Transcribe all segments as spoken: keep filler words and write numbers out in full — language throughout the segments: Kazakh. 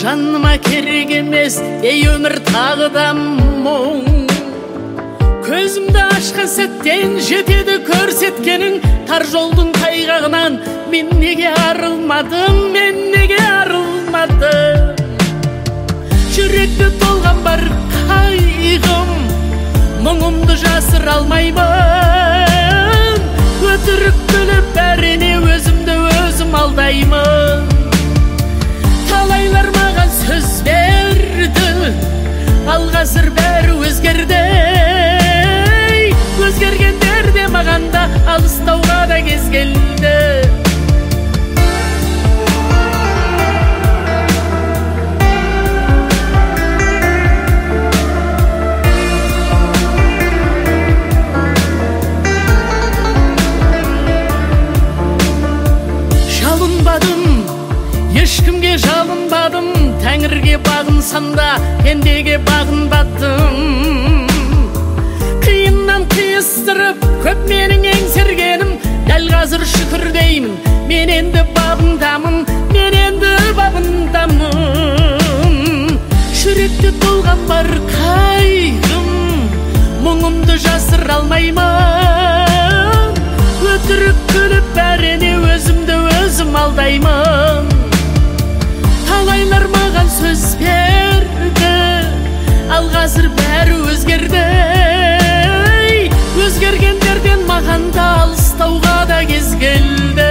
жаныма керек емес, ей өмір тағы да мұң. Көзімді ашқан сәттен жетеді көрсеткенің, тар жолдың тайғағынан мен неге арылмадым, мен неге арылмадым. Жүректе толған бар қайғым, мұңымды жасыра алмаймын. Өтірік күліп бәріне өзімді өзім алдаймын. Талайлар маған сөз берді, ал қазір бәрі өзгерді. Өзгергендер де маған да алыстауға да кез келді. Жалынбадым, ешкімге жалынбадым, Тәңірге бағынсам да пендеге бағынбадым. Қиыннан қиыстырып көп менің еңсергенім, дәл қазір шүкір деймін, мен енді бабындамын, мен енді бабындамын. Жүректе толған бар қайғым, мұңымды жасыра алмаймын. Өтірік күліп бәріне өзімді өзім алдаймын. Талайлар маған сөз берді, ал қазір бәрі өзгерді. Өзгергендерден маған да алыстауға да кез келді.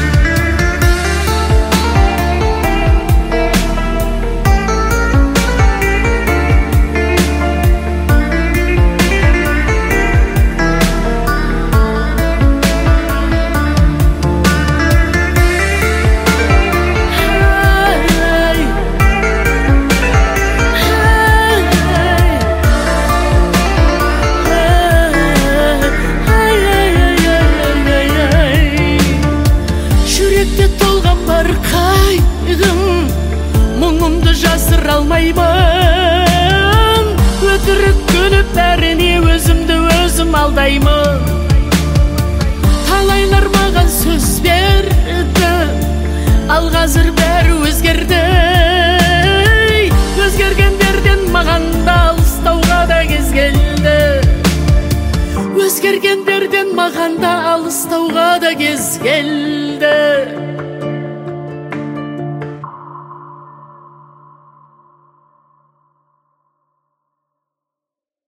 Мұңымды жасыра алмаймын. Өтірік күліп бәріне өзімді өзім алдаймын. Талайлар маған сөз берді, ал қазір бәрі өзгерді. Өзгергендерден маған да алыстауға да кез келді. Өзгергендерден маған да алыстауға да кез келді.